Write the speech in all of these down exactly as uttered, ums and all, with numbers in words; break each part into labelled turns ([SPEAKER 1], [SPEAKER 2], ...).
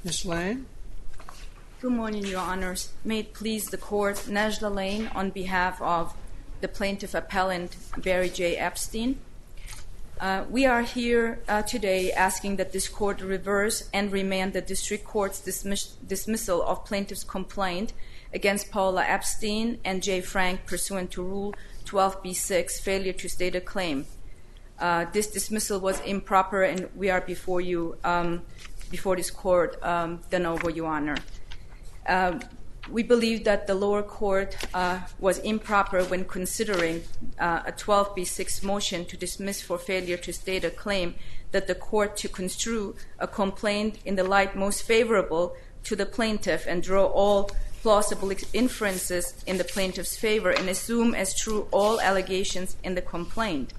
[SPEAKER 1] Miz Lane?
[SPEAKER 2] Good morning, Your Honors. May it please the Court, Najla Lane on behalf of the plaintiff appellant Barry J. Epstein. Uh, we are here uh, today asking that this Court reverse and remand the District Court's dismiss- dismissal of plaintiff's complaint against Paula Epstein and Jay Frank pursuant to Rule twelve B six, failure to state a claim. Uh, this dismissal was improper, and we are before you, um, before this Court, um, de novo, Your Honor. Uh, we believe that the lower court uh, was improper when considering uh, a twelve B six motion to dismiss for failure to state a claim, that the court to construe a complaint in the light most favorable to the plaintiff and draw all plausible inferences in the plaintiff's favor and assume as true all allegations in the complaint.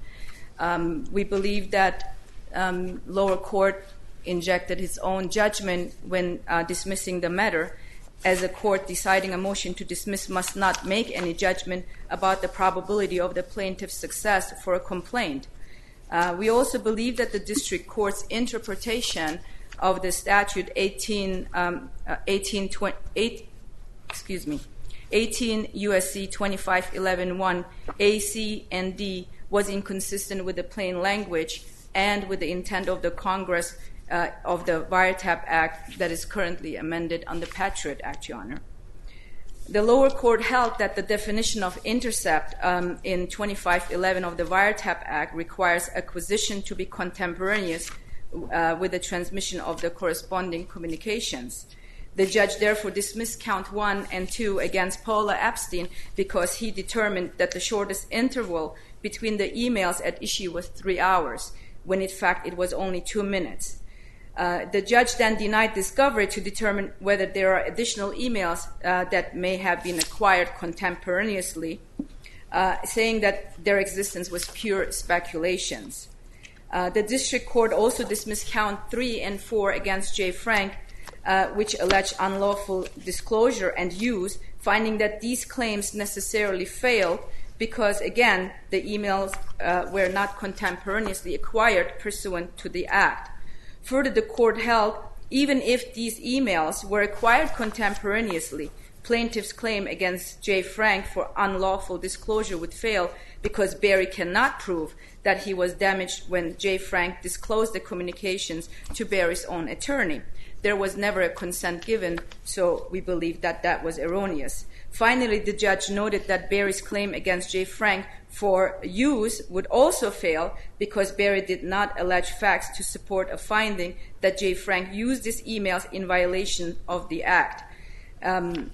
[SPEAKER 2] Um, we believe that um, lower court injected its own judgment when uh, dismissing the matter, as a court deciding a motion to dismiss must not make any judgment about the probability of the plaintiff's success for a complaint. Uh, we also believe that the district court's interpretation of the statute eighteen, um, uh, eighteen, twenty, eight, excuse me, eighteen U S C twenty-five eleven one A, C, and D was inconsistent with the plain language and with the intent of the Congress uh, of the Wiretap Act that is currently amended on the Patriot Act, Your Honor. The lower court held that the definition of intercept um, in twenty-five eleven of the Wiretap Act requires acquisition to be contemporaneous uh, with the transmission of the corresponding communications. The judge therefore dismissed count one and two against Paula Epstein because he determined that the shortest interval between the emails at issue was three hours, when in fact it was only two minutes. Uh, the judge then denied discovery to determine whether there are additional emails uh, that may have been acquired contemporaneously, uh, saying that their existence was pure speculations. Uh, the district court also dismissed count three and four against Jay Frank, uh, which alleged unlawful disclosure and use, finding that these claims necessarily fail because, again, the emails uh, were not contemporaneously acquired pursuant to the Act. Further, the court held even if these emails were acquired contemporaneously, plaintiff's claim against Jay Frank for unlawful disclosure would fail because Barry cannot prove that he was damaged when Jay Frank disclosed the communications to Barry's own attorney. There was never a consent given, so we believe that that was erroneous. Finally, the judge noted that Barry's claim against Jay Frank for use would also fail because Barry did not allege facts to support a finding that Jay Frank used these emails in violation of the Act. Um,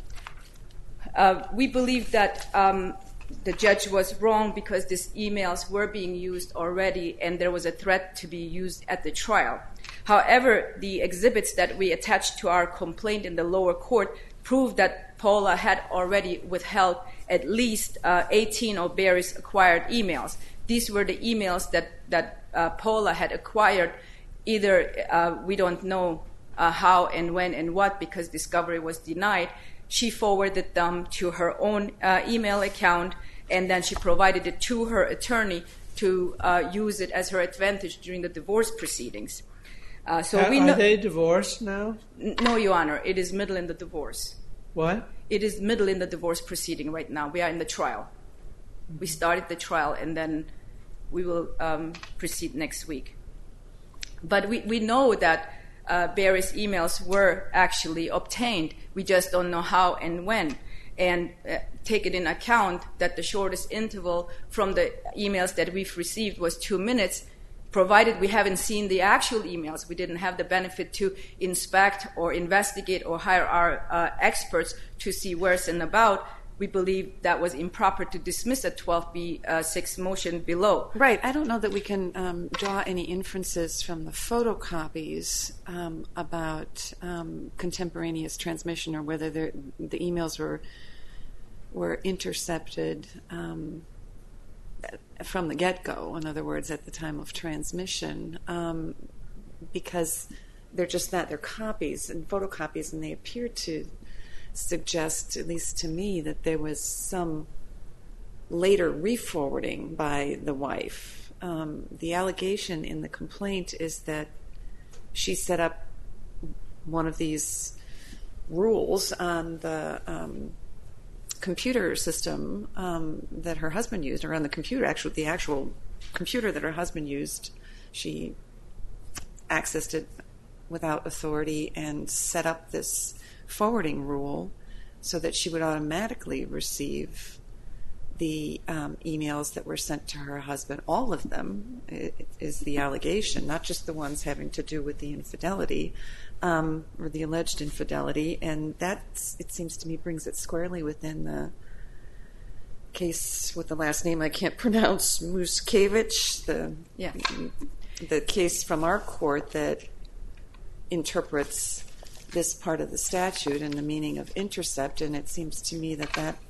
[SPEAKER 2] uh, we believe that um, the judge was wrong because these emails were being used already and there was a threat to be used at the trial. However, the exhibits that we attached to our complaint in the lower court proved that Paula had already withheld at least uh, eighteen of Barry's acquired emails. These were the emails that, that uh, Paula had acquired. Either uh, we don't know uh, how and when and what because discovery was denied. She forwarded them to her own uh, email account, and then she provided it to her attorney to uh, use it as her advantage during the divorce proceedings. Uh, so
[SPEAKER 1] are,
[SPEAKER 2] we know,
[SPEAKER 1] are they divorced now?
[SPEAKER 2] No, Your Honor. It is middle in the divorce.
[SPEAKER 1] What?
[SPEAKER 2] It is middle in the divorce proceeding right now. We are in the trial. We started the trial, and then we will um, proceed next week. But we, we know that uh, Barry's emails were actually obtained. We just don't know how and when. And uh, take it in account that the shortest interval from the emails that we've received was two minutes, provided we haven't seen the actual emails. We didn't have the benefit to inspect or investigate or hire our uh, experts to see where's and about. We believe that was improper to dismiss a twelve B six motion below.
[SPEAKER 3] Right. I don't know that we can um, draw any inferences from the photocopies um, about um, contemporaneous transmission or whether the emails were were intercepted um, from the get-go, in other words, at the time of transmission, um, because they're just that. They're copies and photocopies, and they appear to suggest, at least to me, that there was some later re-forwarding by the wife. Um, the allegation in the complaint is that she set up one of these rules on the um, computer system um, that her husband used, or on the computer, actually the actual computer that her husband used. She accessed it without authority and set up this forwarding rule so that she would automatically receive the um, emails that were sent to her husband. All of them is the allegation, not just the ones having to do with the infidelity um, or the alleged infidelity. And that, it seems to me, brings it squarely within the case with the last name I can't pronounce, Muskevich, the
[SPEAKER 2] Yeah.
[SPEAKER 3] the case from our court that interprets this part of the statute and the meaning of intercept, and it seems to me that that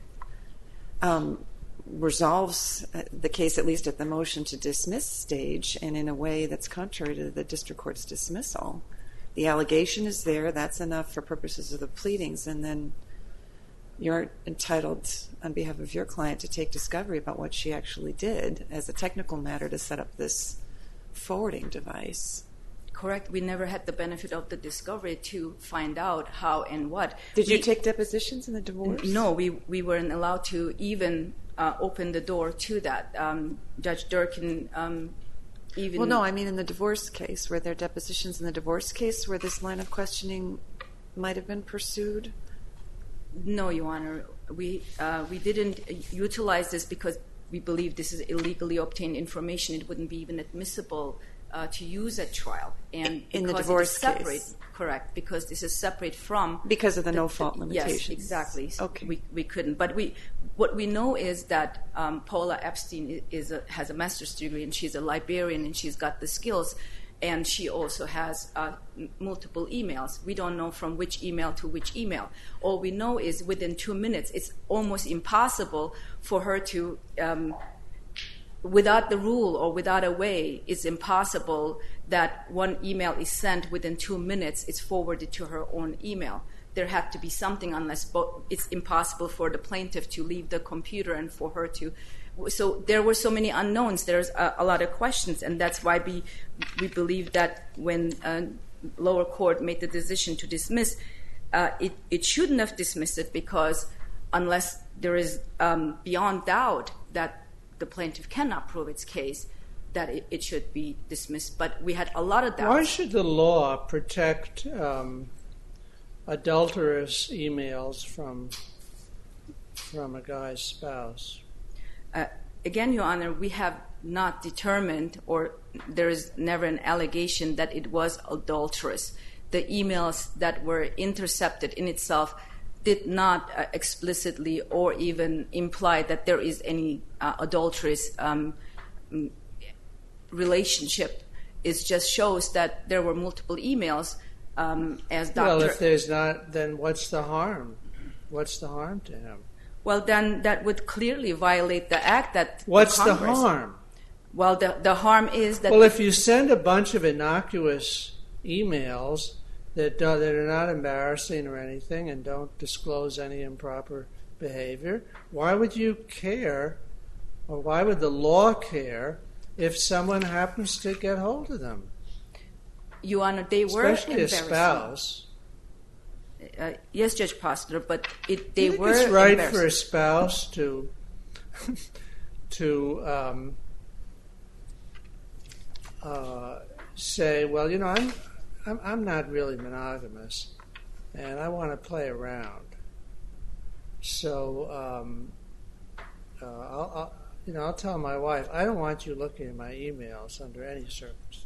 [SPEAKER 3] um, resolves the case, at least at the motion to dismiss stage, and in a way that's contrary to the district court's dismissal. The allegation is there, that's enough for purposes of the pleadings, and then you're entitled, on behalf of your client, to take discovery about what she actually did as a technical matter to set up this forwarding device.
[SPEAKER 2] Correct. We never had the benefit of the discovery to find out how and what.
[SPEAKER 3] Did you
[SPEAKER 2] we,
[SPEAKER 3] take depositions in the divorce?
[SPEAKER 2] No, we, we weren't allowed to even uh, open the door to that. Um, Judge Durkin um, even...
[SPEAKER 3] Well, no, I mean in the divorce case. Were there depositions in the divorce case where this line of questioning might have been pursued?
[SPEAKER 2] No, Your Honor. We, uh, we didn't utilize this because we believe this is illegally obtained information. It wouldn't be even admissible uh, to use at trial. And
[SPEAKER 3] in the
[SPEAKER 2] because
[SPEAKER 3] divorce
[SPEAKER 2] it is separate,
[SPEAKER 3] case.
[SPEAKER 2] Correct, because this is separate from...
[SPEAKER 3] Because of the,
[SPEAKER 2] the
[SPEAKER 3] no-fault
[SPEAKER 2] the,
[SPEAKER 3] limitations.
[SPEAKER 2] Yes, exactly. So
[SPEAKER 3] okay.
[SPEAKER 2] We, we couldn't. But we, what we know is that um, Paula Epstein is a, has a master's degree, and she's a librarian, and she's got the skills. And she also has uh, m- multiple emails. We don't know from which email to which email. All we know is within two minutes, it's almost impossible for her to, um, without the rule or without a way, it's impossible that one email is sent within two minutes, it's forwarded to her own email. There had to be something, unless bo- it's impossible for the plaintiff to leave the computer and for her to... So there were so many unknowns. There's a, a lot of questions, and that's why we we believe that when uh, lower court made the decision to dismiss, uh, it it shouldn't have dismissed it, because unless there is um, beyond doubt that the plaintiff cannot prove its case, that it, it should be dismissed. But we had a lot of doubts.
[SPEAKER 1] Why should the law protect um, adulterous emails from from a guy's spouse?
[SPEAKER 2] Uh, again, Your Honor, we have not determined, or there is never an allegation that it was adulterous. The emails that were intercepted in itself did not uh, explicitly or even imply that there is any uh, adulterous um, relationship. It just shows that there were multiple emails. Um, as Doctor
[SPEAKER 1] Well, if there's not, then what's the harm? What's the harm to him?
[SPEAKER 2] Well, then that would clearly violate the act that
[SPEAKER 1] What's
[SPEAKER 2] the,
[SPEAKER 1] the harm?
[SPEAKER 2] Well, the, the harm is that...
[SPEAKER 1] Well, if you send a bunch of innocuous emails that, do, that are not embarrassing or anything and don't disclose any improper behavior, why would you care, or why would the law care, if someone happens to get hold of them?
[SPEAKER 2] Your Honor, they were
[SPEAKER 1] Especially a
[SPEAKER 2] embarrassing.
[SPEAKER 1] spouse.
[SPEAKER 2] Uh, yes, Judge Postler, but it, they
[SPEAKER 1] you think
[SPEAKER 2] were
[SPEAKER 1] it's right
[SPEAKER 2] embarrassing.
[SPEAKER 1] for a spouse to to um, uh, say, well, you know, I'm, I'm I'm not really monogamous, and I want to play around. So, um, uh, I'll, I'll you know I'll tell my wife, I don't want you looking at my emails under any circumstances.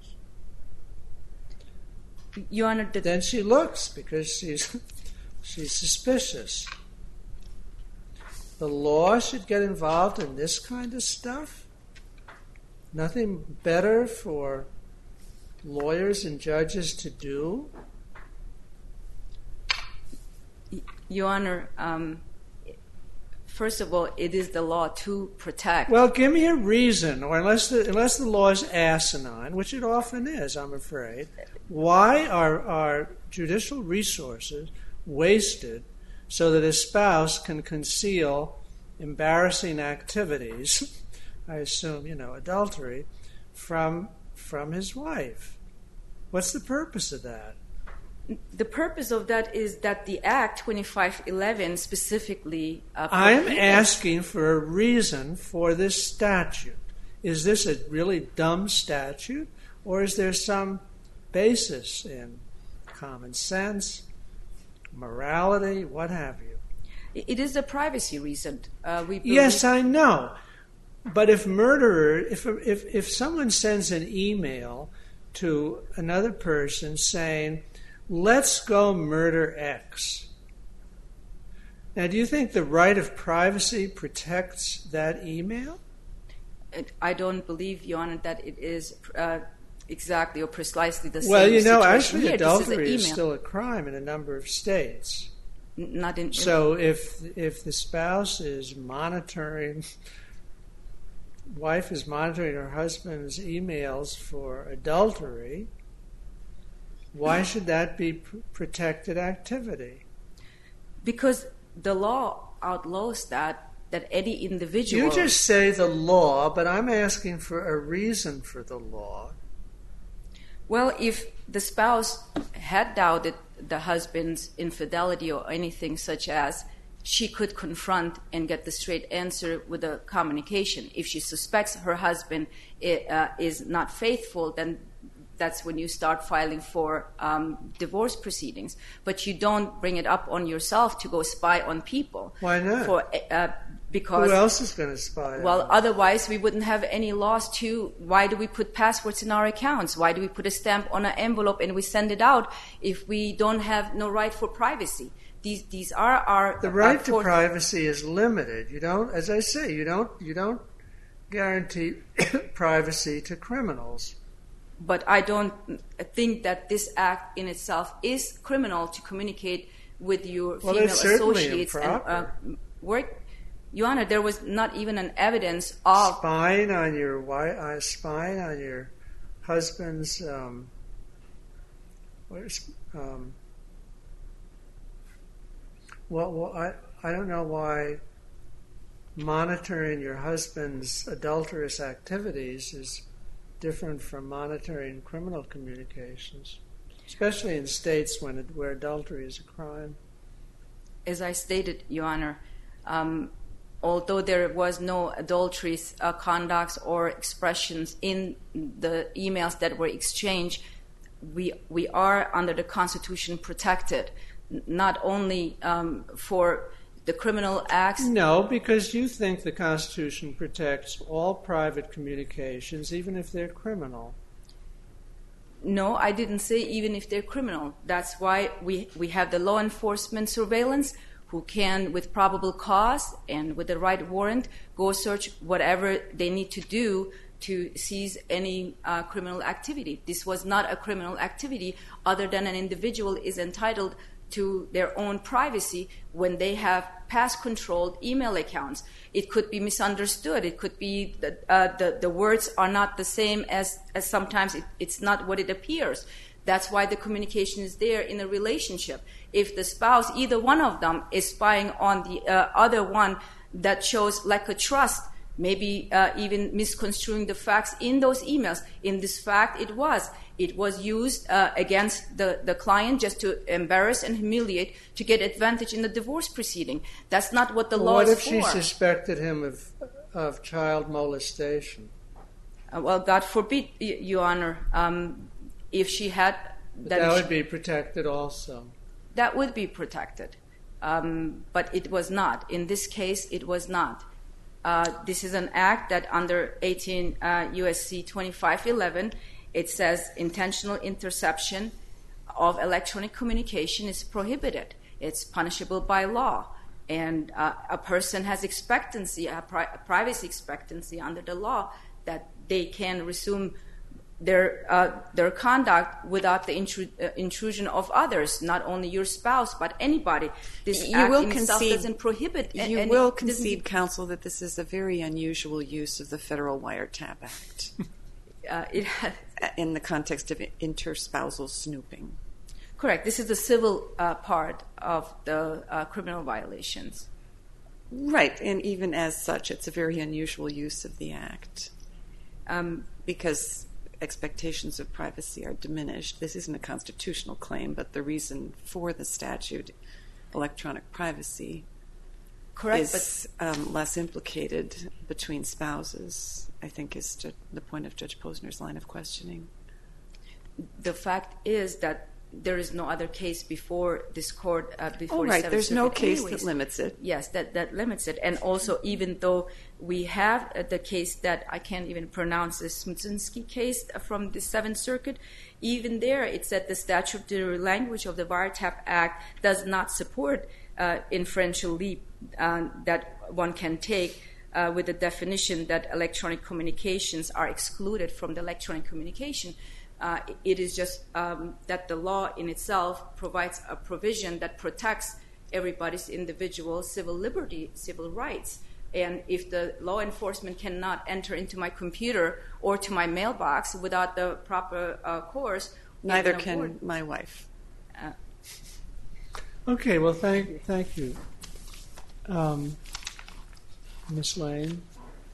[SPEAKER 2] Your Honor, the,
[SPEAKER 1] Then she looks because she's she's suspicious. The law should get involved in this kind of stuff. Nothing better for lawyers and judges to do.
[SPEAKER 2] Your Honor, um, first of all, it is the law to protect.
[SPEAKER 1] Well, give me a reason, or unless the unless the law is asinine, which it often is, I'm afraid. Why are our judicial resources wasted so that a spouse can conceal embarrassing activities, I assume, you know, adultery, from from his wife? What's the purpose of that?
[SPEAKER 2] The purpose of that is that the Act twenty-five eleven specifically... Uh,
[SPEAKER 1] I'm asking for a reason for this statute. Is this a really dumb statute, or is there some basis in common sense, morality, what have you?
[SPEAKER 2] It is a privacy reason. Uh, we
[SPEAKER 1] yes, I know. But if murderer, if, if, if someone sends an email to another person saying, let's go murder X. Now, do you think the right of privacy protects that email?
[SPEAKER 2] I don't believe, Your Honor, that it is uh, exactly or precisely the same
[SPEAKER 1] Well, you know,
[SPEAKER 2] situation
[SPEAKER 1] actually
[SPEAKER 2] here.
[SPEAKER 1] adultery
[SPEAKER 2] is,
[SPEAKER 1] is still a crime in a number of states.
[SPEAKER 2] N- Not in.
[SPEAKER 1] So if if the spouse is monitoring, wife is monitoring her husband's emails for adultery, why should that be pr- protected activity?
[SPEAKER 2] Because the law outlaws that, that any individual...
[SPEAKER 1] You just say the law, but I'm asking for a reason for the law.
[SPEAKER 2] Well, if the spouse had doubted the husband's infidelity or anything such as, she could confront and get the straight answer with a communication. If she suspects her husband uh, is not faithful, then that's when you start filing for um, divorce proceedings. But you don't bring it up on yourself to go spy on people.
[SPEAKER 1] Why not?
[SPEAKER 2] For, uh, because,
[SPEAKER 1] who else is going to spy on
[SPEAKER 2] Well,
[SPEAKER 1] them?
[SPEAKER 2] otherwise we wouldn't have any laws to... Why do we put passwords in our accounts? Why do we put a stamp on an envelope and we send it out if we don't have no right for privacy? These these are our...
[SPEAKER 1] The right
[SPEAKER 2] our
[SPEAKER 1] to
[SPEAKER 2] for-
[SPEAKER 1] privacy is limited. You don't, as I say, you don't you don't guarantee privacy to criminals.
[SPEAKER 2] But I don't think that this act in itself is criminal to communicate with your
[SPEAKER 1] Well,
[SPEAKER 2] female
[SPEAKER 1] it's certainly
[SPEAKER 2] associates and
[SPEAKER 1] improper.
[SPEAKER 2] uh, work. Your Honor, there was not even an evidence of
[SPEAKER 1] Spying on your wife, uh, spying on your husband's. Um, where's, um, well, well, I I don't know why monitoring your husband's adulterous activities is different from monitoring criminal communications, especially in states when it, where adultery is a crime.
[SPEAKER 2] As I stated, Your Honor, um, although there was no adulterous uh, conducts or expressions in the emails that were exchanged, we we are under the Constitution protected, n- not only um, for the criminal acts.
[SPEAKER 1] No, because you think the Constitution protects all private communications, even if they're criminal.
[SPEAKER 2] No, I didn't say even if they're criminal. That's why we, we have the law enforcement surveillance who can, with probable cause and with the right warrant, go search whatever they need to do to seize any uh, criminal activity. This was not a criminal activity other than an individual is entitled to their own privacy when they have pass-controlled email accounts. It could be misunderstood. It could be that uh, the, the words are not the same as, as sometimes it, it's not what it appears. That's why the communication is there in a relationship. If the spouse, either one of them, is spying on the uh, other one, that shows lack of trust, maybe uh, even misconstruing the facts in those emails. In this fact, it was. It was used uh, against the, the client just to embarrass and humiliate to get advantage in the divorce proceeding. That's not what the
[SPEAKER 1] Well,
[SPEAKER 2] law
[SPEAKER 1] what
[SPEAKER 2] is
[SPEAKER 1] if
[SPEAKER 2] for.
[SPEAKER 1] she suspected him of of child molestation?
[SPEAKER 2] Uh, well, God forbid, y- Your Honor, um, if she had...
[SPEAKER 1] That,
[SPEAKER 2] if
[SPEAKER 1] would
[SPEAKER 2] she-
[SPEAKER 1] be protected also.
[SPEAKER 2] That would be protected. Um, but it was not. In this case, it was not. Uh, this is an act that under eighteen uh, U S C twenty-five eleven, it says intentional interception of electronic communication is prohibited. It's punishable by law. And uh, a person has expectancy, a, pri- a privacy expectancy under the law that they can resume their uh, their conduct without the intru- uh, intrusion of others, not only your spouse, but anybody. This
[SPEAKER 3] You
[SPEAKER 2] act
[SPEAKER 3] will
[SPEAKER 2] in itself
[SPEAKER 3] concede-
[SPEAKER 2] doesn't prohibit.
[SPEAKER 3] You
[SPEAKER 2] and
[SPEAKER 3] will
[SPEAKER 2] it doesn't-
[SPEAKER 3] concede, counsel, that this is a very unusual use of the Federal Wiretap Act
[SPEAKER 2] Uh, it has,
[SPEAKER 3] in the context of interspousal snooping.
[SPEAKER 2] correct. This is the civil uh, part of the uh, criminal violations.
[SPEAKER 3] Right, and even as such, it's a very unusual use of the act
[SPEAKER 2] Um,
[SPEAKER 3] because expectations of privacy are diminished. This isn't a constitutional claim, but the reason for the statute, electronic privacy,
[SPEAKER 2] Correct,
[SPEAKER 3] is um, less implicated between spouses, I think is ju- the point of Judge Posner's line of questioning.
[SPEAKER 2] The fact is that there is no other case before this court, uh, before
[SPEAKER 3] Oh,
[SPEAKER 2] the
[SPEAKER 3] right,
[SPEAKER 2] Seventh
[SPEAKER 3] there's no
[SPEAKER 2] Circuit
[SPEAKER 3] case
[SPEAKER 2] anyways.
[SPEAKER 3] that limits it.
[SPEAKER 2] Yes, that, that limits it. And also, even though we have uh, the case that I can't even pronounce, the Smutzinski case from the Seventh Circuit, even there it said the statutory language of the Wiretap Act does not support uh, inferential leap uh, that one can take uh, with the definition that electronic communications are excluded from the electronic communication. Uh, it is just um, that the law in itself provides a provision that protects everybody's individual civil liberty, civil rights. And if the law enforcement cannot enter into my computer or to my mailbox without the proper uh, course,
[SPEAKER 3] Neither
[SPEAKER 2] even a
[SPEAKER 3] can
[SPEAKER 2] warrant-
[SPEAKER 3] my wife.
[SPEAKER 2] Uh,
[SPEAKER 1] Okay, well, thank thank you, um, Miz Lane.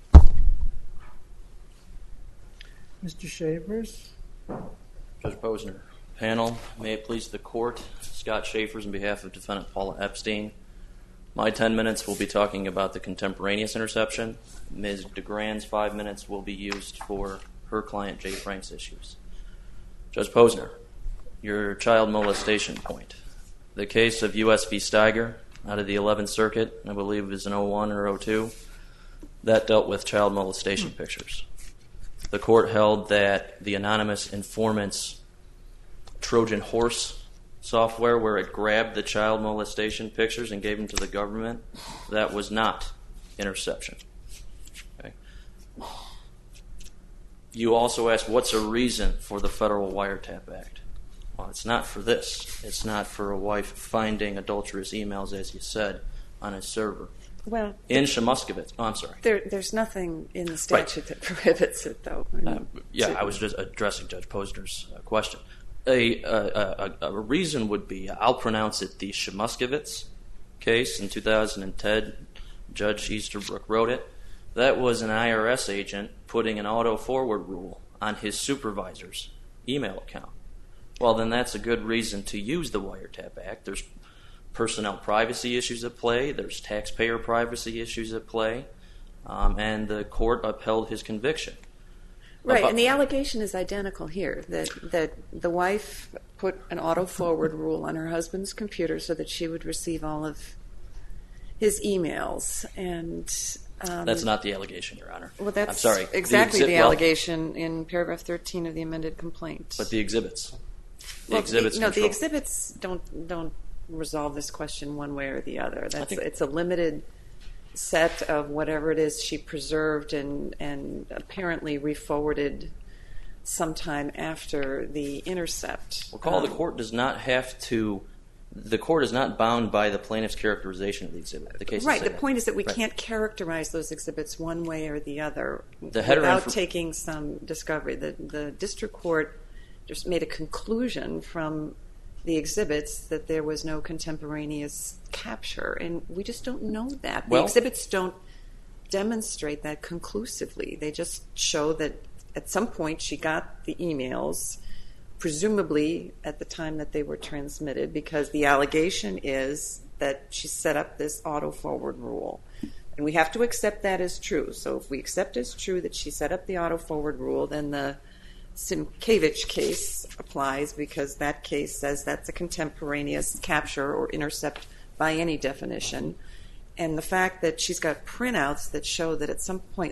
[SPEAKER 1] Mister Shavers.
[SPEAKER 4] Judge Posner. Panel, may it please the court, Scott Schaefers on behalf of defendant Paula Epstein. My ten minutes will be talking about the contemporaneous interception. Miz DeGrand's five minutes will be used for her client Jay Frank's issues. Judge Posner, your child molestation point. The case of U S v. Steiger out of the eleventh Circuit, I believe it was in oh one or oh two, that dealt with child molestation pictures. The court held that the anonymous informant's Trojan horse software, where it grabbed the child molestation pictures and gave them to the government, that was not interception. Okay. You also asked, what's a reason for the Federal Wiretap Act? Well, it's not for this. It's not for a wife finding adulterous emails, as you said, on a server.
[SPEAKER 3] Well,
[SPEAKER 4] in Shamuskovitz. Oh, I'm sorry.
[SPEAKER 3] There, there's nothing in the statute right. that prohibits it, though. I mean,
[SPEAKER 4] uh, yeah,
[SPEAKER 3] to,
[SPEAKER 4] I was just addressing Judge Posner's uh, question. A, a, a, a reason would be, I'll pronounce it the Shamuskovitz case in two thousand ten. Judge Easterbrook wrote it. That was an I R S agent putting an auto-forward rule on his supervisor's email account. Well, then that's a good reason to use the Wiretap Act. There's personnel privacy issues at play. There's taxpayer privacy issues at play. Um, and the court upheld his conviction.
[SPEAKER 3] Right,
[SPEAKER 4] About,
[SPEAKER 3] and the allegation is identical here, that, that the wife put an auto-forward rule on her husband's computer so that she would receive all of his emails. And um,
[SPEAKER 4] that's not the allegation, Your Honor.
[SPEAKER 3] Well, that's
[SPEAKER 4] I'm sorry.
[SPEAKER 3] exactly
[SPEAKER 4] the, exhi-
[SPEAKER 3] the
[SPEAKER 4] well,
[SPEAKER 3] allegation in paragraph thirteen of the amended complaint.
[SPEAKER 4] But the exhibits. The
[SPEAKER 3] well,
[SPEAKER 4] exhibits
[SPEAKER 3] the, No,
[SPEAKER 4] control.
[SPEAKER 3] the exhibits don't don't resolve this question one way or the other. That's
[SPEAKER 4] think,
[SPEAKER 3] It's a limited set of whatever it is she preserved and, and apparently re-forwarded sometime after the intercept.
[SPEAKER 4] Recall um, the court does not have to, the court is not bound by the plaintiff's characterization of the exhibit. The case
[SPEAKER 3] right,
[SPEAKER 4] is
[SPEAKER 3] the point is that we
[SPEAKER 4] right.
[SPEAKER 3] can't characterize those exhibits one way or the other
[SPEAKER 4] the
[SPEAKER 3] without
[SPEAKER 4] infor-
[SPEAKER 3] taking some discovery. The, the district court just made a conclusion from the exhibits that there was no contemporaneous capture, and we just don't know that.
[SPEAKER 4] Well,
[SPEAKER 3] the exhibits don't demonstrate that conclusively. They just show that at some point she got the emails, presumably at the time that they were transmitted, because the allegation is that she set up this auto-forward rule. And we have to accept that as true. So if we accept as true that she set up the auto-forward rule, then the Simkevich case applies, because that case says that's a contemporaneous capture or intercept by any definition. And the fact that she's got printouts that show that at some point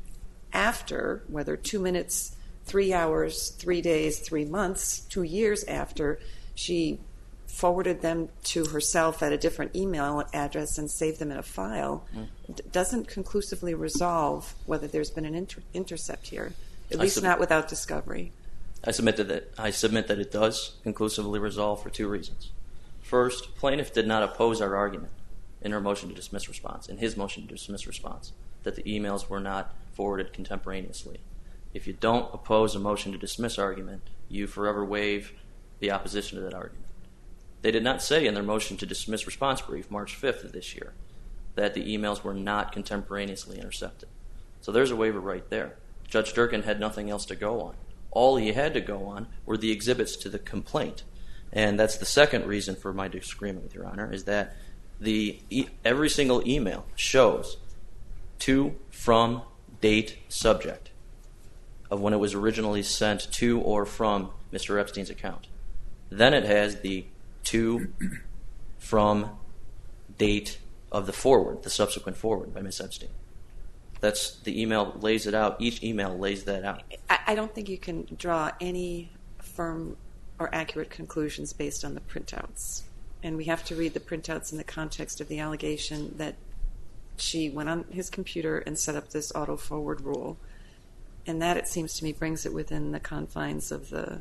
[SPEAKER 3] after, whether two minutes, three hours, three days, three months, two years after, she forwarded them to herself at a different email address and saved them in a file, mm. d- doesn't conclusively resolve whether there's been an inter- intercept here. At least sub- not without discovery.
[SPEAKER 4] I submit that I submit that it does conclusively resolve for two reasons. First, plaintiff did not oppose our argument in her motion to dismiss response, in his motion to dismiss response, that the emails were not forwarded contemporaneously. If you don't oppose a motion to dismiss argument, you forever waive the opposition to that argument. They did not say in their motion to dismiss response brief, March fifth of this year, that the emails were not contemporaneously intercepted. So there's a waiver right there. Judge Durkin had nothing else to go on. All he had to go on were the exhibits to the complaint. And that's the second reason for my disagreement with Your Honor, is that the e- every single email shows to, from, date, subject of when it was originally sent to or from Mister Epstein's account. Then it has the to, from, date of the forward, the subsequent forward by Miz Epstein. That's the email lays it out. Each email lays that out.
[SPEAKER 3] I, I don't think you can draw any firm or accurate conclusions based on the printouts. And we have to read the printouts in the context of the allegation that she went on his computer and set up this auto-forward rule. And that, it seems to me, brings it within the confines of the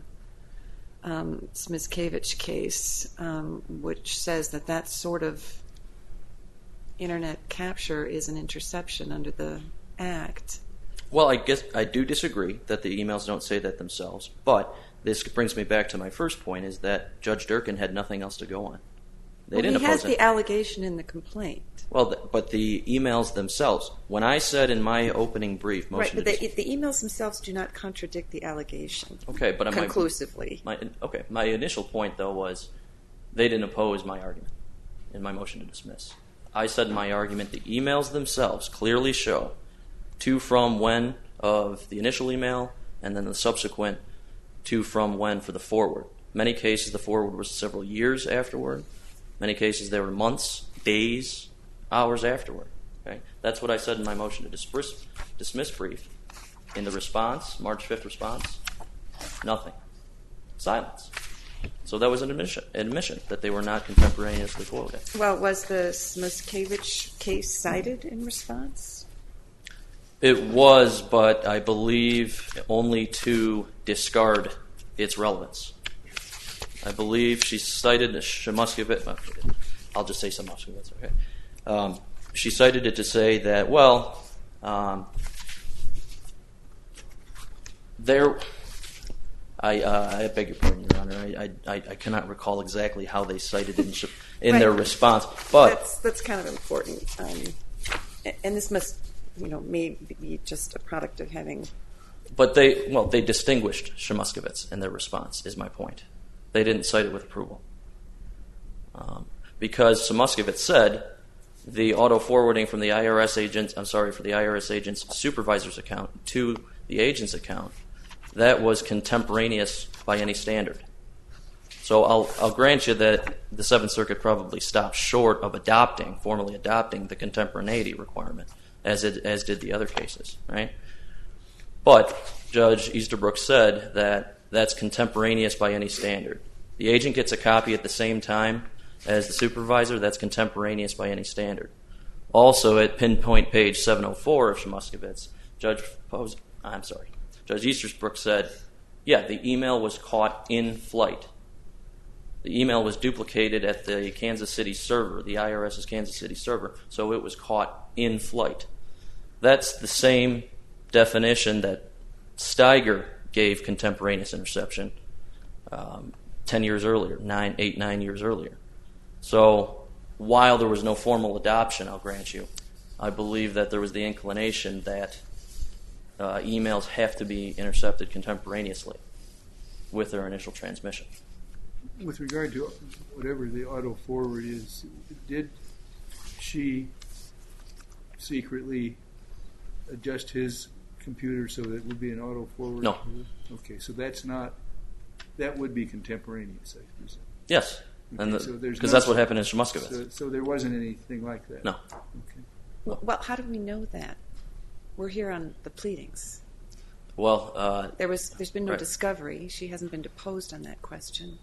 [SPEAKER 3] um, Smizkevich case, um, which says that that sort of internet capture is an interception under the Act.
[SPEAKER 4] Well, I guess I do disagree that the emails don't say that themselves, but this brings me back to my first point, is that Judge Durkin had nothing else to go on. They
[SPEAKER 3] well,
[SPEAKER 4] didn't
[SPEAKER 3] he has
[SPEAKER 4] oppose it.
[SPEAKER 3] the allegation in the complaint.
[SPEAKER 4] Well, th- but the emails themselves, when I said in my opening brief, motion
[SPEAKER 3] Right, but
[SPEAKER 4] to
[SPEAKER 3] the, the emails themselves do not contradict the allegation.
[SPEAKER 4] Okay, but my-
[SPEAKER 3] conclusively.
[SPEAKER 4] My, okay, my initial point, though, was they didn't oppose my argument in my motion to dismiss. I said in my argument the emails themselves clearly show to, from, when of the initial email, and then the subsequent to, from, when for the forward. Many cases the forward was several years afterward. Many cases there were months, days, hours afterward. Okay? That's what I said in my motion to dismiss, dismiss brief. In the response, March fifth response, nothing. Silence. So that was an admission, admission that they were not contemporaneously quoted.
[SPEAKER 3] Well, was the Smizkevich case cited in response?
[SPEAKER 4] It was, but I believe only to discard its relevance. I believe she cited Shemuskevich. I'll just say Shemuskevich, okay? Um, she cited it to say that, well, um, there. I, uh, I beg your pardon, Your Honor. I, I, I cannot recall exactly how they cited it in, in
[SPEAKER 3] right.
[SPEAKER 4] their response, but
[SPEAKER 3] that's that's kind of important. Um, and this must, you know, may be just a product of having.
[SPEAKER 4] But they, well, they distinguished Shemuskevich in their response. Is my point. They didn't cite it with approval, um, because Shemuskevich said the auto forwarding from the I R S agent. I'm sorry, for the I R S agent's supervisor's account to the agent's account. That was contemporaneous by any standard. So I'll, I'll grant you that the Seventh Circuit probably stopped short of adopting, formally adopting the contemporaneity requirement, as it, as did the other cases, right? But Judge Easterbrook said that that's contemporaneous by any standard. The agent gets a copy at the same time as the supervisor. That's contemporaneous by any standard. Also, at pinpoint page seven oh four of Shemuskevich, Judge proposed, I'm sorry, Judge Easterbrook said, yeah, the email was caught in flight. The email was duplicated at the Kansas City server, the I R S's Kansas City server, so it was caught in flight. That's the same definition that Steiger gave contemporaneous interception um, ten years earlier, nine, eight, nine years earlier. So while there was no formal adoption, I'll grant you, I believe that there was the inclination that Uh, emails have to be intercepted contemporaneously with their initial transmission.
[SPEAKER 5] With regard to whatever the auto forward is, did she secretly adjust his computer so that it would be an auto forward?
[SPEAKER 4] No.
[SPEAKER 5] Okay, so that's not, that would be contemporaneous, I presume.
[SPEAKER 4] Yes,
[SPEAKER 5] Okay,
[SPEAKER 4] because
[SPEAKER 5] so there's
[SPEAKER 4] no,
[SPEAKER 5] no-
[SPEAKER 4] that's what happened in Shemuskevich.
[SPEAKER 5] So, so there wasn't anything like that?
[SPEAKER 4] No.
[SPEAKER 5] Okay.
[SPEAKER 3] Well, well, how do we know that? We're here on the pleadings.
[SPEAKER 4] Well, uh,
[SPEAKER 3] There was, there's been no
[SPEAKER 4] Right.
[SPEAKER 3] discovery. She hasn't been deposed on that question.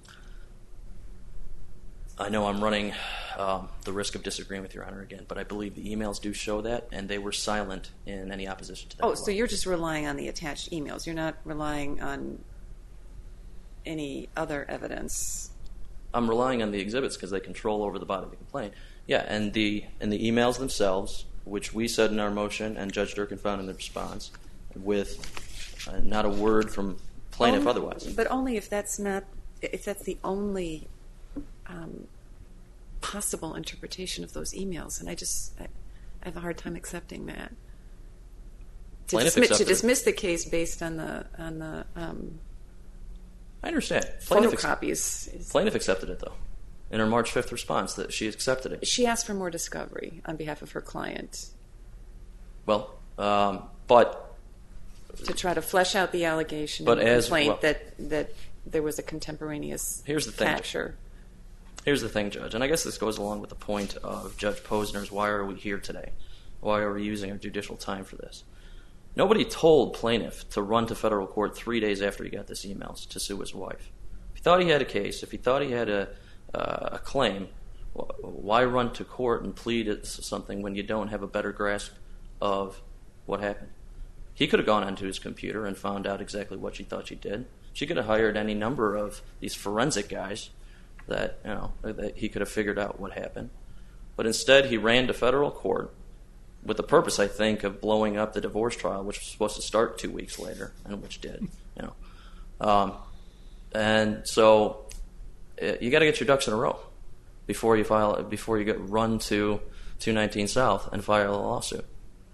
[SPEAKER 4] I know I'm running um, the risk of disagreeing with Your Honor again, but I believe the emails do show that, and they were silent in any opposition to that.
[SPEAKER 3] Oh, so you're just relying on the attached emails. You're not relying on any other evidence.
[SPEAKER 4] I'm relying on the exhibits because they control over the body of the complaint. Yeah, and the and the emails themselves, which we said in our motion, and Judge Durkin found in the response, with uh, not a word from plaintiff
[SPEAKER 3] Only-
[SPEAKER 4] otherwise.
[SPEAKER 3] But only if that's not, if that's the only um, possible interpretation of those emails. And I just, I, I have a hard time accepting that. to, dismiss, to dismiss the case based on the on the um,
[SPEAKER 4] I understand. Plaintiff
[SPEAKER 3] photocopies.
[SPEAKER 4] Ex- plaintiff accepted it, though, in her March fifth response, that she accepted it.
[SPEAKER 3] She asked for more discovery on behalf of her client.
[SPEAKER 4] Well, um, but...
[SPEAKER 3] To try to flesh out the allegation
[SPEAKER 4] but
[SPEAKER 3] in the
[SPEAKER 4] as,
[SPEAKER 3] complaint
[SPEAKER 4] well,
[SPEAKER 3] that, that there was a contemporaneous
[SPEAKER 4] here's the thing.
[SPEAKER 3] capture.
[SPEAKER 4] Here's the thing, Judge, and I guess this goes along with the point of Judge Posner's why are we here today? Why are we using our judicial time for this? Nobody told plaintiff to run to federal court three days after he got this emails to sue his wife. If he thought he had a case, if he thought he had a, uh, a claim, why run to court and plead something when you don't have a better grasp of what happened? He could have gone onto his computer and found out exactly what she thought she did. She could have hired any number of these forensic guys that, you know, that he could have figured out what happened. But instead, he ran to federal court with the purpose, I think, of blowing up the divorce trial, which was supposed to start two weeks later, and which did. You know, um, and so uh, you got to get your ducks in a row before you file before you get run to two nineteen South and file a lawsuit.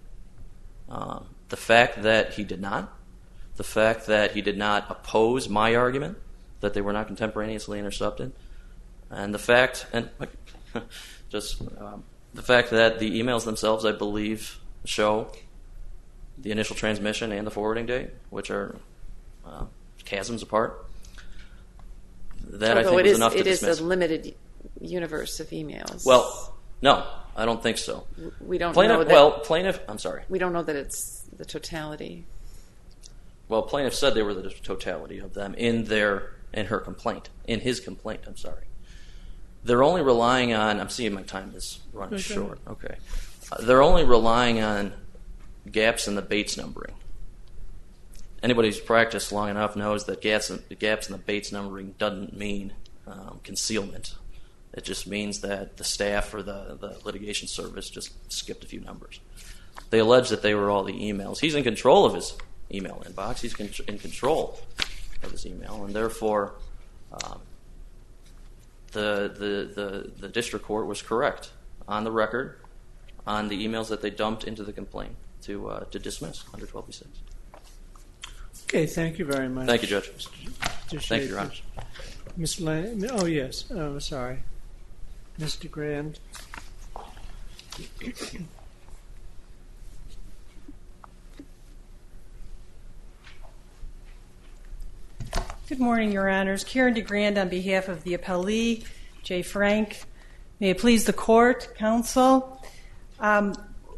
[SPEAKER 4] Um, the fact that he did not, the fact that he did not oppose my argument that they were not contemporaneously intercepted, and the fact and just. Um, The fact that the emails themselves, I believe, show the initial transmission and the forwarding date, which are uh, chasms apart. That,
[SPEAKER 3] Although
[SPEAKER 4] I think,
[SPEAKER 3] it
[SPEAKER 4] was
[SPEAKER 3] is,
[SPEAKER 4] enough to
[SPEAKER 3] it
[SPEAKER 4] dismiss.
[SPEAKER 3] is a limited universe of emails.
[SPEAKER 4] Well, no, I don't think so.
[SPEAKER 3] We don't
[SPEAKER 4] plaintiff,
[SPEAKER 3] know that.
[SPEAKER 4] Well, plaintiff, I'm sorry.
[SPEAKER 3] We don't know that it's the totality.
[SPEAKER 4] Well, plaintiff said they were the totality of them in their in her complaint, in his complaint. I'm sorry. They're only relying on, I'm seeing my time is running
[SPEAKER 1] Okay.
[SPEAKER 4] short. Okay. Uh, they're only relying on gaps in the Bates numbering. Anybody who's practiced long enough knows that gaps in, gaps in the Bates numbering doesn't mean um, concealment. It just means that the staff or the, the litigation service just skipped a few numbers. They allege that they were all the emails. He's in control of his email inbox. He's con- in control of his email, and therefore... Um, The, the, the, the district court was correct on the record on the emails that they dumped into the complaint to uh, to dismiss under twelve B six.
[SPEAKER 1] Okay, thank you very much.
[SPEAKER 4] Thank you, Judge.
[SPEAKER 1] Mister
[SPEAKER 4] Thank you, Your
[SPEAKER 1] Schaefer.
[SPEAKER 4] Honor.
[SPEAKER 1] Miz Lane, oh yes, oh sorry. Mister Grand.
[SPEAKER 6] Good morning, Your Honors. Karen DeGrand on behalf of the appellee, Jay Frank. May it please the court, counsel. Um,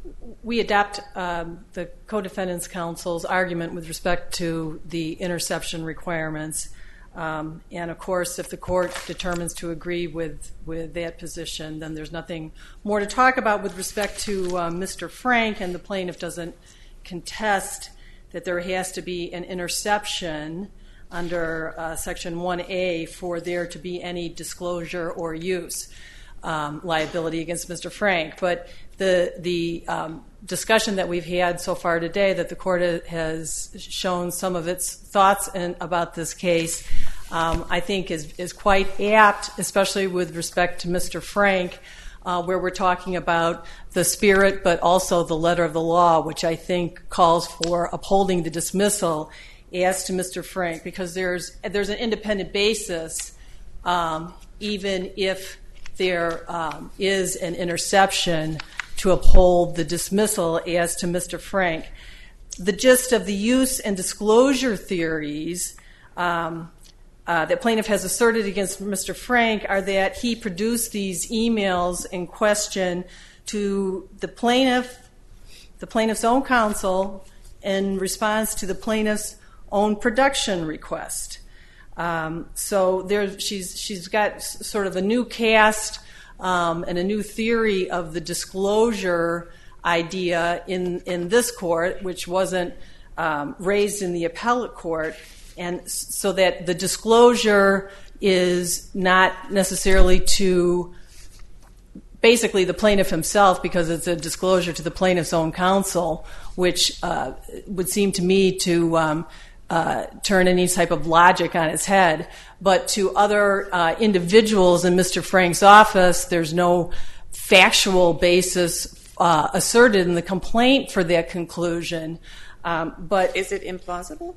[SPEAKER 6] we adopt um, the co-defendant's counsel's argument with respect to the interception requirements. Um, and, of course, if the court determines to agree with, with that position, then there's nothing more to talk about with respect to uh, Mister Frank, and the plaintiff doesn't contest that there has to be an interception under uh, Section one A for there to be any disclosure or use um, liability against Mister Frank. But the the um, discussion that we've had so far today, that the court has shown some of its thoughts in, about this case, um, I think is, is quite apt, especially with respect to Mister Frank, uh, where we're talking about the spirit but also the letter of the law, which I think calls for upholding the dismissal as to Mister Frank, because there's there's an independent basis, um, even if there um, is an interception, to uphold the dismissal as to Mister Frank. The gist of the use and disclosure theories um, uh, that plaintiff has asserted against Mister Frank are that he produced these emails in question to the plaintiff, the plaintiff's own counsel, in response to the plaintiff's own production request. Um, so there, she's she's got s- sort of a new cast um, and a new theory of the disclosure idea in in this court, which wasn't um, raised in the appellate court, and s- so that the disclosure is not necessarily to basically the plaintiff himself, because it's a disclosure to the plaintiff's own counsel, which uh, would seem to me to um, uh, turn any type of logic on its head. But to other uh, individuals in Mister Frank's office, there's no factual basis uh, asserted in the complaint for that conclusion. Um, but
[SPEAKER 3] Is it implausible?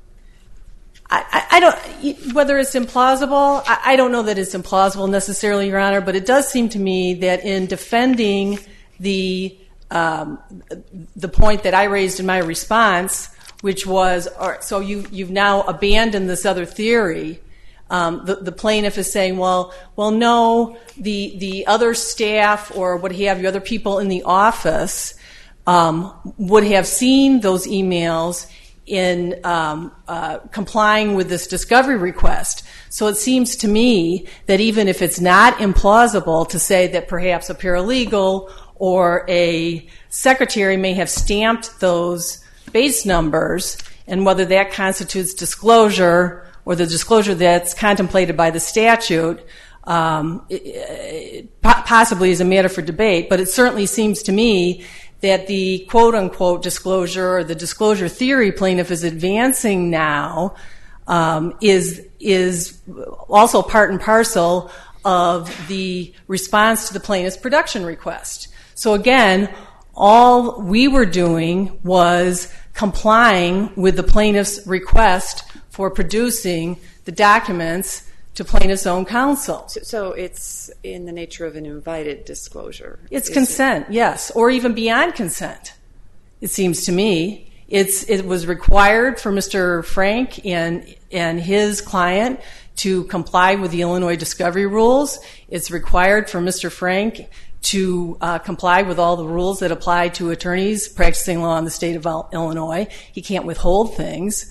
[SPEAKER 6] I, I, I don't, whether it's implausible, I, I don't know that it's implausible necessarily, Your Honor, but it does seem to me that in defending the um, the point that I raised in my response, which was, all right, so you, you've now abandoned this other theory. Um, the, the plaintiff is saying, well, well, no, the the other staff or what have you, other people in the office um, would have seen those emails in um, uh, complying with this discovery request. So it seems to me that even if it's not implausible to say that perhaps a paralegal or a secretary may have stamped those base numbers, and whether that constitutes disclosure or the disclosure that's contemplated by the statute, um, it, it possibly is a matter for debate, but it certainly seems to me that the quote-unquote disclosure or the disclosure theory plaintiff is advancing now um, is is also part and parcel of the response to the plaintiff's production request. So again, all we were doing was complying with the plaintiff's request for producing the documents to plaintiff's own counsel.
[SPEAKER 3] So, so it's in the nature of an invited disclosure.
[SPEAKER 6] It's
[SPEAKER 3] Is
[SPEAKER 6] consent,
[SPEAKER 3] it?
[SPEAKER 6] yes, or even beyond consent, it seems to me. It's it was required for Mister Frank and and his client to comply with the Illinois discovery rules. It's required for Mister Frank to uh, comply with all the rules that apply to attorneys practicing law in the state of Illinois. He can't withhold things.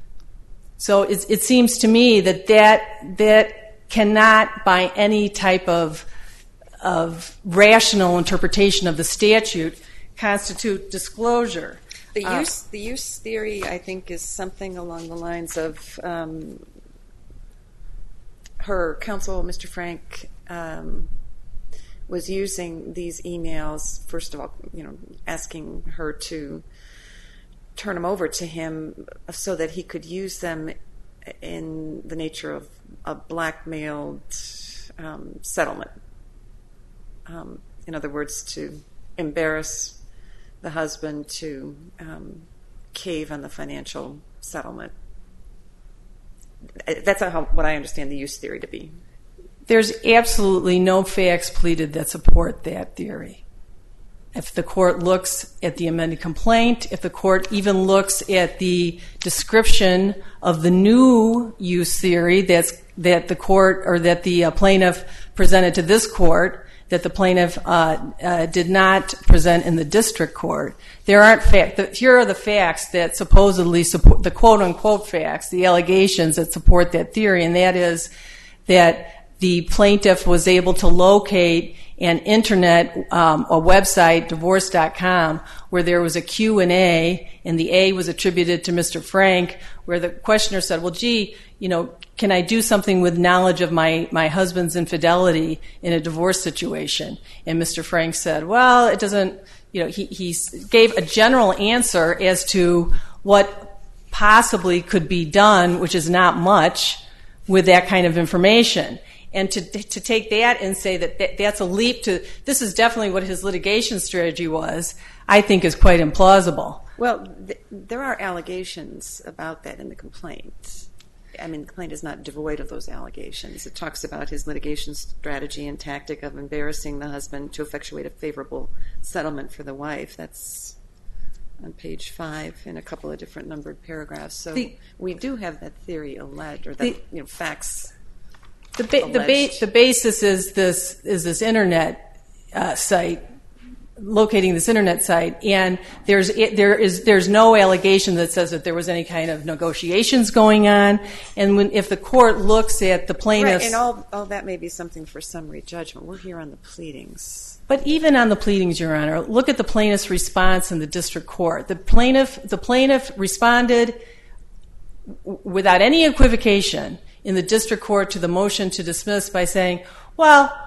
[SPEAKER 6] So it, it seems to me that that, that cannot, by any type of, of rational interpretation of the statute, constitute disclosure.
[SPEAKER 3] The
[SPEAKER 6] Uh,
[SPEAKER 3] use the use theory, I think, is something along the lines of um, her counsel, Mister Frank, um, was using these emails, first of all, you know, asking her to turn them over to him so that he could use them in the nature of a blackmailed um, settlement. Um, in other words, to embarrass the husband, to um, cave on the financial settlement. That's how, what I understand the use theory to be.
[SPEAKER 6] There's absolutely no facts pleaded that support that theory. If the court looks at the amended complaint, if the court even looks at the description of the new use theory that's, that the court or that the uh, plaintiff presented to this court, that the plaintiff uh, uh, did not present in the district court, there aren't facts. Here are the facts that supposedly support, the quote-unquote facts, the allegations that support that theory, and that is that the plaintiff was able to locate an internet, um, a website, divorce dot com, where there was a Q and A, and the A was attributed to Mister Frank, where the questioner said, well, gee, you know, can I do something with knowledge of my, my husband's infidelity in a divorce situation? And Mister Frank said, well, it doesn't, you know, he, he gave a general answer as to what possibly could be done, which is not much, with that kind of information. And to to take that and say that, that that's a leap to, this is definitely what his litigation strategy was, I think is quite implausible.
[SPEAKER 3] Well, th- there are allegations about that in the complaint. I mean, the complaint is not devoid of those allegations. It talks about his litigation strategy and tactic of embarrassing the husband to effectuate a favorable settlement for the wife. That's on page five in a couple of different numbered paragraphs. So the, we do have that theory alleged, or that, the, you know, facts.
[SPEAKER 6] The, ba- the, ba- the basis is this is this internet uh, site, locating this internet site, and there's it, there is there's no allegation that says that there was any kind of negotiations going on. And when if the court looks at the plaintiff's,
[SPEAKER 3] right, and all all that may be something for summary judgment. We're here on the pleadings.
[SPEAKER 6] But even on the pleadings, Your Honor, look at the plaintiff's response in the district court. The plaintiff the plaintiff responded w- without any equivocation in the district court to the motion to dismiss by saying, well,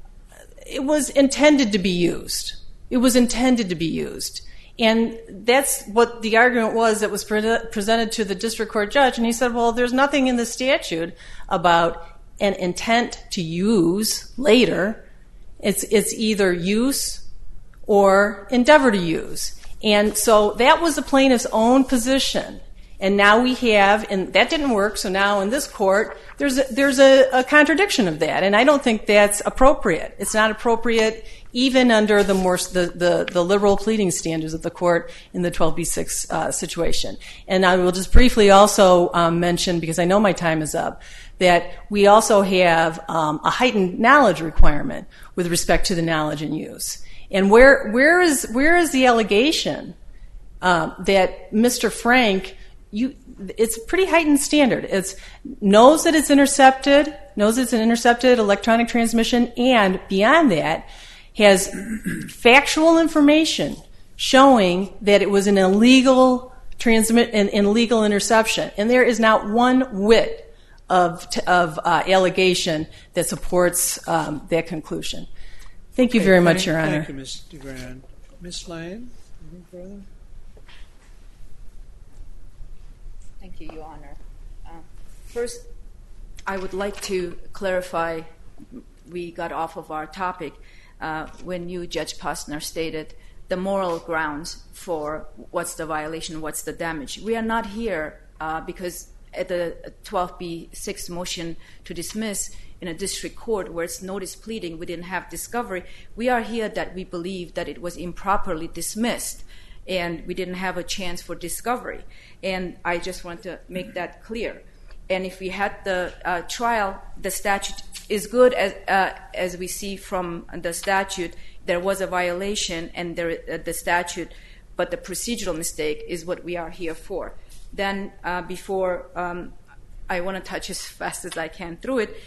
[SPEAKER 6] it was intended to be used. It was intended to be used. And that's what the argument was that was pre- presented to the district court judge. And he said, well, there's nothing in the statute about an intent to use later. It's, it's either use or endeavor to use. And so that was the plaintiff's own position. And now we have, and that didn't work, so now in this court, there's a, there's a, a contradiction of that. And I don't think that's appropriate. It's not appropriate even under the more the, the, the liberal pleading standards of the court in the twelve B six uh, situation. And I will just briefly also um, mention, because I know my time is up, that we also have um, a heightened knowledge requirement with respect to the knowledge and use. And where where is where is the allegation um, that Mister Frank, you, it's a pretty heightened standard. It's knows that it's intercepted, knows it's an intercepted electronic transmission, and beyond that, has factual information showing that it was an illegal transmit, an illegal interception, and there is not one whit of of uh, allegation that supports um, that conclusion. Thank you
[SPEAKER 1] Okay,
[SPEAKER 6] very
[SPEAKER 1] thank,
[SPEAKER 6] much, Your Honor.
[SPEAKER 1] Thank you, Miz DeGrand. Miz Lane, anything further?
[SPEAKER 2] Thank you, Your Honor. Uh, first, I would like to clarify, we got off of our topic uh, when you, Judge Posner, stated the moral grounds for what's the violation, what's the damage. We are not here uh, because at the twelve B six motion to dismiss in a district court where it's notice pleading, we didn't have discovery. We are here that we believe that it was improperly dismissed and we didn't have a chance for discovery. And I just want to make that clear. And if we had the uh, trial, the statute is good as uh, as we see from the statute. There was a violation and there, uh, the statute, but the procedural mistake is what we are here for. Then uh, before um, I want to touch as fast as I can through it,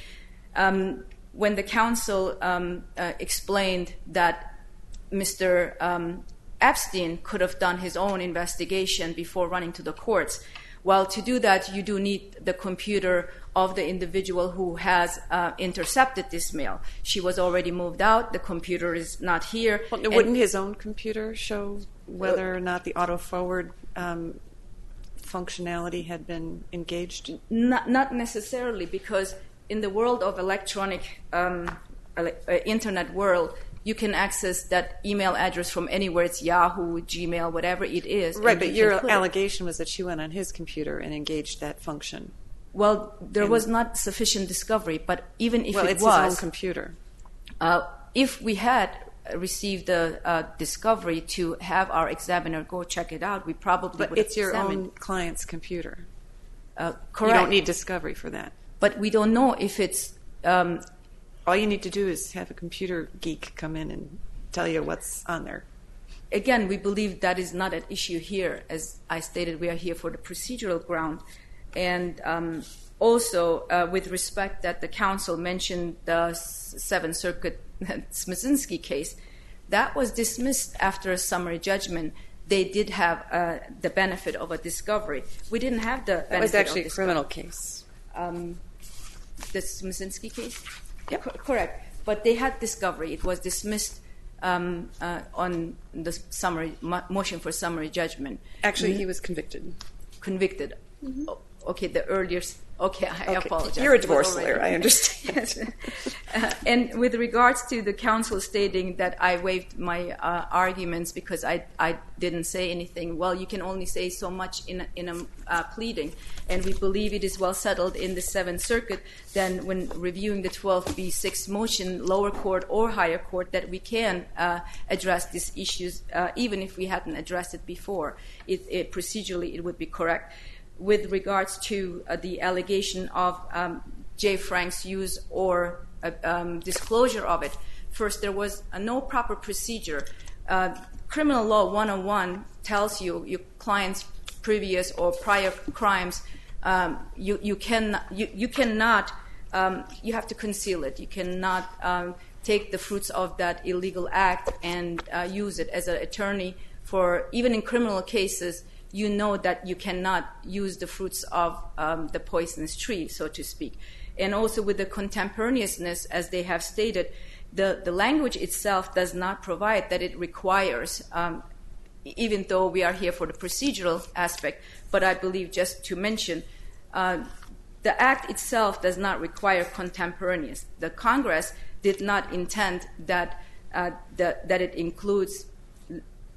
[SPEAKER 2] um, when the counsel um, uh, explained that Mister Um, Epstein could have done his own investigation before running to the courts. Well, to do that, you do need the computer of the individual who has uh, intercepted this mail. She was already moved out. The computer is not here.
[SPEAKER 3] Well, wouldn't his own computer show whether or not the auto-forward um, functionality had been engaged?
[SPEAKER 2] Not, not necessarily, because in the world of electronic um, ele- uh, internet world, you can access that email address from anywhere. It's Yahoo, Gmail, whatever it is.
[SPEAKER 3] Right, but
[SPEAKER 2] you
[SPEAKER 3] your allegation was that she went on his computer and engaged that function.
[SPEAKER 2] Well, there
[SPEAKER 3] And-
[SPEAKER 2] was not sufficient discovery, but even if
[SPEAKER 3] well,
[SPEAKER 2] it
[SPEAKER 3] it's
[SPEAKER 2] was,
[SPEAKER 3] his own computer.
[SPEAKER 2] uh, if we had received the uh, discovery to have our examiner go check it out, we probably
[SPEAKER 3] But
[SPEAKER 2] would have
[SPEAKER 3] it's your
[SPEAKER 2] examined.
[SPEAKER 3] own client's computer.
[SPEAKER 2] Uh, correct.
[SPEAKER 3] You don't need discovery for that.
[SPEAKER 2] But we don't know if it's... Um,
[SPEAKER 3] All you need to do is have a computer geek come in and tell you what's on there.
[SPEAKER 2] Again, we believe that is not an issue here. As I stated, we are here for the procedural ground. And um, also, uh, with respect that the counsel mentioned the Seventh Circuit Smicinski case, that was dismissed after a summary judgment. They did have uh, the benefit of a discovery. We didn't have the benefit
[SPEAKER 3] That was actually
[SPEAKER 2] of
[SPEAKER 3] a
[SPEAKER 2] discovery.
[SPEAKER 3] criminal case.
[SPEAKER 2] Um, the Smicinski case?
[SPEAKER 3] Yep.
[SPEAKER 2] Co- correct. But they had discovery. It was dismissed um, uh, on the summary mo- motion for summary judgment.
[SPEAKER 3] Actually, he was convicted.
[SPEAKER 2] Convicted. Oh, okay, the earlier... Okay, I
[SPEAKER 3] Okay.
[SPEAKER 2] apologize.
[SPEAKER 3] You're a
[SPEAKER 2] It was
[SPEAKER 3] divorce
[SPEAKER 2] already-
[SPEAKER 3] lawyer, I understand.
[SPEAKER 2] uh, and with regards to the counsel stating that I waived my uh, arguments because I, I didn't say anything, well, you can only say so much in a, in a uh, pleading. And we believe it is well settled in the Seventh Circuit then when reviewing the twelve B six motion, lower court or higher court, that we can uh, address these issues uh, even if we hadn't addressed it before. It, it, procedurally, it would be correct. With regards to uh, the allegation of um, Jay Frank's use or uh, um, disclosure of it, first, there was uh, no proper procedure. Uh, Criminal Law one oh one tells you your client's previous or prior crimes, um, you, you, can, you, you cannot, um, you have to conceal it. You cannot um, take the fruits of that illegal act and uh, use it as an attorney for, even in criminal cases, you know that you cannot use the fruits of um, the poisonous tree, so to speak. And also with the contemporaneousness, as they have stated, the, the language itself does not provide that it requires, um, even though we are here for the procedural aspect, but I believe just to mention, uh, the act itself does not require contemporaneous. The Congress did not intend that, uh, the, that it includes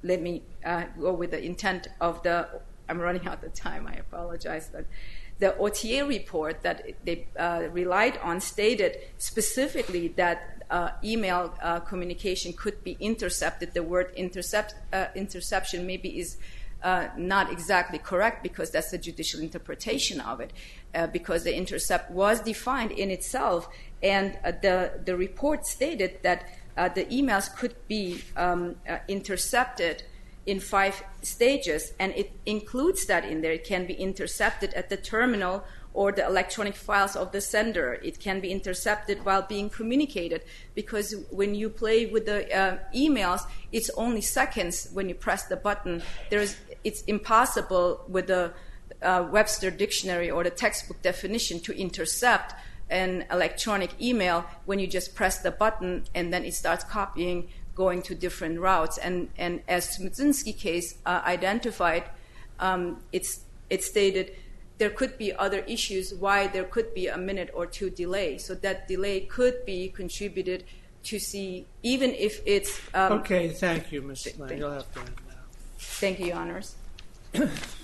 [SPEAKER 2] let me uh, go with the intent of the, I'm running out of time, I apologize, but the O T A report that they uh, relied on stated specifically that uh, email uh, communication could be intercepted. The word intercept, uh, interception maybe is uh, not exactly correct because that's a judicial interpretation of it, uh, because the intercept was defined in itself, and uh, the, the report stated that uh, the emails could be um, uh, intercepted in five stages, and it includes that in there. It can be intercepted at the terminal or the electronic files of the sender. It can be intercepted while being communicated, because when you play with the uh, emails, it's only seconds when you press the button. There's, it's impossible with the uh, Webster dictionary or the textbook definition to intercept an electronic email when you just press the button and then it starts copying, going to different routes. And, and as Smoczynski case uh, identified, um, it's, it stated there could be other issues why there could be a minute or two delay. So that delay could be contributed to see, even if it's... Um,
[SPEAKER 1] okay, thank you, Miz Lane. You'll have to end now.
[SPEAKER 2] Thank you, Your Honors.